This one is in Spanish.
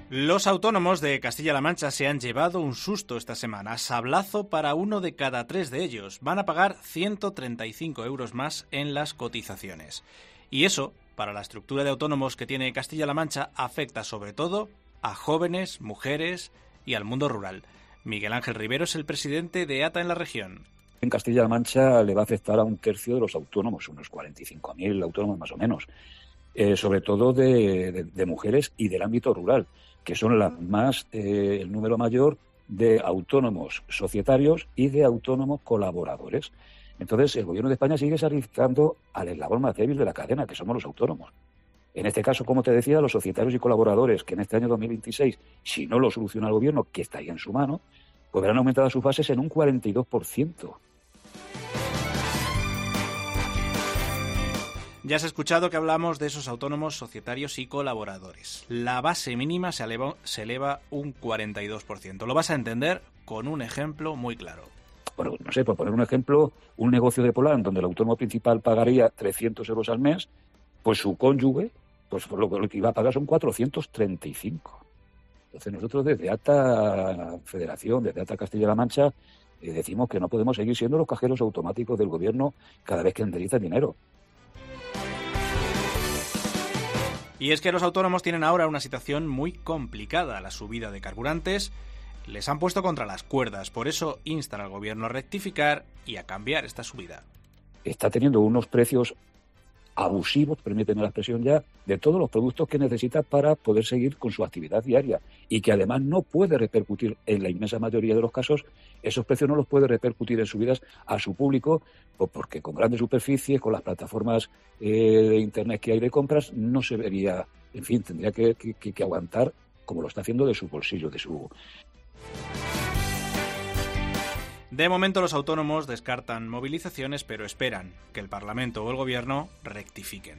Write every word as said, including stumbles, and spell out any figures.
Los autónomos de Castilla-La Mancha se han llevado un susto esta semana. Sablazo para uno de cada tres de ellos. Van a pagar ciento treinta y cinco euros más en las cotizaciones. Y eso, para la estructura de autónomos que tiene Castilla-La Mancha, afecta sobre todo a jóvenes, mujeres y al mundo rural. Miguel Ángel Rivero es el presidente de A T A en la región. En Castilla-La Mancha le va a afectar a un tercio de los autónomos, unos cuarenta y cinco mil autónomos más o menos, eh, sobre todo de, de, de mujeres y del ámbito rural, que son la más, eh, el número mayor de autónomos societarios y de autónomos colaboradores. Entonces, el Gobierno de España sigue sacrificando al eslabón más débil de la cadena, que somos los autónomos. En este caso, como te decía, los societarios y colaboradores, que en este año dos mil veintiséis, si no lo soluciona el Gobierno, que está ahí en su mano, pues verán aumentadas sus bases en un cuarenta y dos por ciento. Ya has escuchado que hablamos de esos autónomos societarios y colaboradores. La base mínima se eleva, se eleva un cuarenta y dos por ciento. Lo vas a entender con un ejemplo muy claro. Bueno, no sé, por poner un ejemplo, un negocio de Polán donde el autónomo principal pagaría trescientos euros al mes, pues su cónyuge, pues lo, lo que iba a pagar son cuatrocientos treinta y cinco. Entonces nosotros desde A T A Federación, desde A T A Castilla-La Mancha, eh, decimos que no podemos seguir siendo los cajeros automáticos del Gobierno cada vez que enderizan dinero. Y es que los autónomos tienen ahora una situación muy complicada. La subida de carburantes les han puesto contra las cuerdas. Por eso instan al Gobierno a rectificar y a cambiar esta subida. Está teniendo unos precios abusivos, permíteme la expresión ya, de todos los productos que necesita para poder seguir con su actividad diaria y que además no puede repercutir, en la inmensa mayoría de los casos, esos precios no los puede repercutir en subidas a su público, pues porque con grandes superficies, con las plataformas eh, de Internet que hay de compras, no se vería, en fin, tendría que, que, que aguantar como lo está haciendo de su bolsillo, de su... De momento los autónomos descartan movilizaciones, pero esperan que el Parlamento o el Gobierno rectifiquen.